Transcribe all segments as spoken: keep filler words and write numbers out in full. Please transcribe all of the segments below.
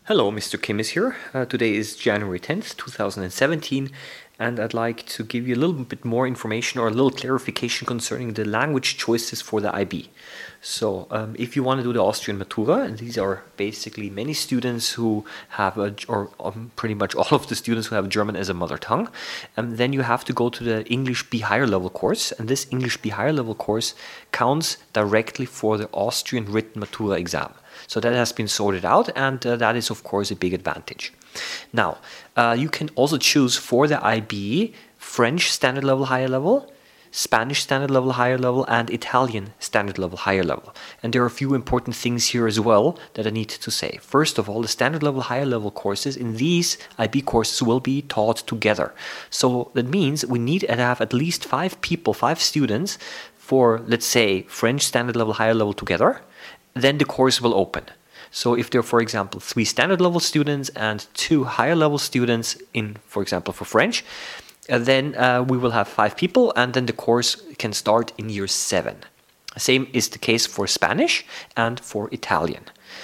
Hello, Mister Kim is here. Uh, today is January tenth, two thousand seventeen, and I'd like to give you a little bit more information or a little clarification concerning the language choices for the I B. So, um, if you want to do the Austrian Matura, and these are basically many students who have, a, or um, pretty much all of the students who have German as a mother tongue, um, then you have to go to the English B higher level course, and this English B higher level course counts directly for the Austrian written Matura exam. So that has been sorted out, and uh, that is of course a big advantage. Now, uh, you can also choose for the I B French standard level higher level, Spanish standard level higher level, and Italian standard level higher level. And there are a few important things here as well that I need to say. First of all, the standard level higher level courses in these I B courses will be taught together. So that means we need to have at least five people, five students for, let's say, French standard level higher level together. Then the course will open. So if there are, for example, three standard level students and two higher level students in, for example, for French, uh, then uh, we will have five people, and then the course can start in year seven. Same is the case for Spanish and for Italian.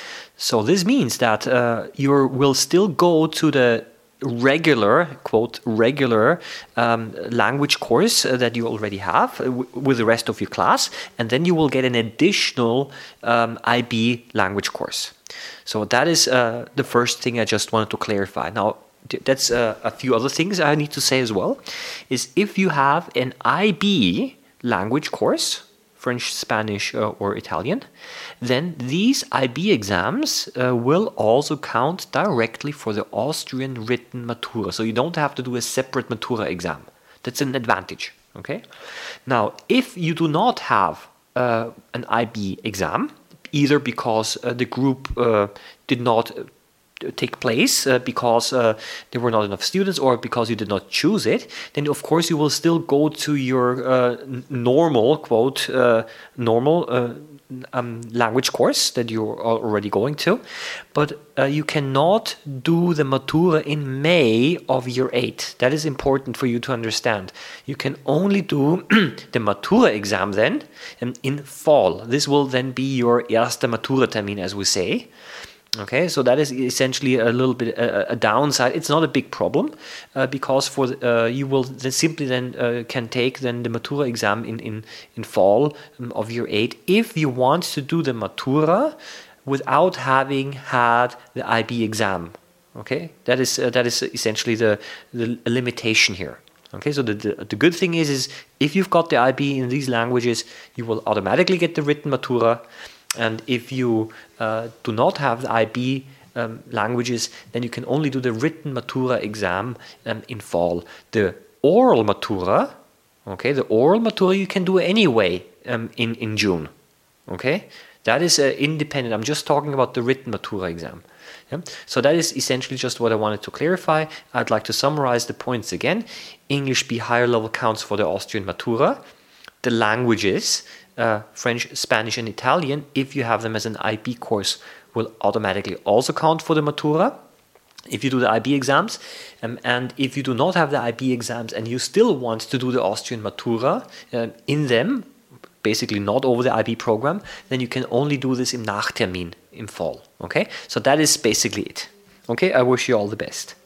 So this means that uh, you will still go to the regular, quote, regular um, language course uh, that you already have uh, w- with the rest of your class, and then you will get an additional um, I B language course. So that is uh, the first thing I just wanted to clarify. Now, th- that's uh, a few other things I need to say as well, is if you have an I B language course, French, Spanish, uh, or Italian, then these I B exams uh, will also count directly for the Austrian written Matura. So you don't have to do a separate Matura exam. That's an advantage. Okay. Now, if you do not have uh, an I B exam, either because uh, the group uh, did not take place uh, because uh, there were not enough students or because you did not choose it, then of course you will still go to your uh, n- normal, quote, uh, normal uh, um, language course that you're already going to, but uh, you cannot do the Matura in May of year eight. That is important for you to understand. You can only do the Matura exam then um, in fall. This will then be your erster Matura-Termin, as we say. Okay, so that is essentially a little bit a, a downside. It's not a big problem uh, because for uh, you will then simply then uh, can take then the Matura exam in in in fall um, of year eight if you want to do the Matura without having had the I B exam. Okay, that is uh, that is essentially the the limitation here. Okay, so the, the the good thing is is if you've got the I B in these languages, you will automatically get the written Matura. And if you uh, do not have the I B um, languages, then you can only do the written Matura exam um, in fall. The oral Matura, okay, the oral Matura you can do anyway um, in, in June, okay? That is uh, independent. I'm just talking about the written Matura exam. Yeah? So that is essentially just what I wanted to clarify. I'd like to summarize the points again. English B higher level counts for the Austrian Matura. The languages, uh, French, Spanish, and Italian, if you have them as an I B course, will automatically also count for the Matura if you do the I B exams. Um, and if you do not have the I B exams and you still want to do the Austrian Matura uh, in them, basically not over the I B program, then you can only do this im Nachtermin, im fall. Okay, so that is basically it. Okay, I wish you all the best.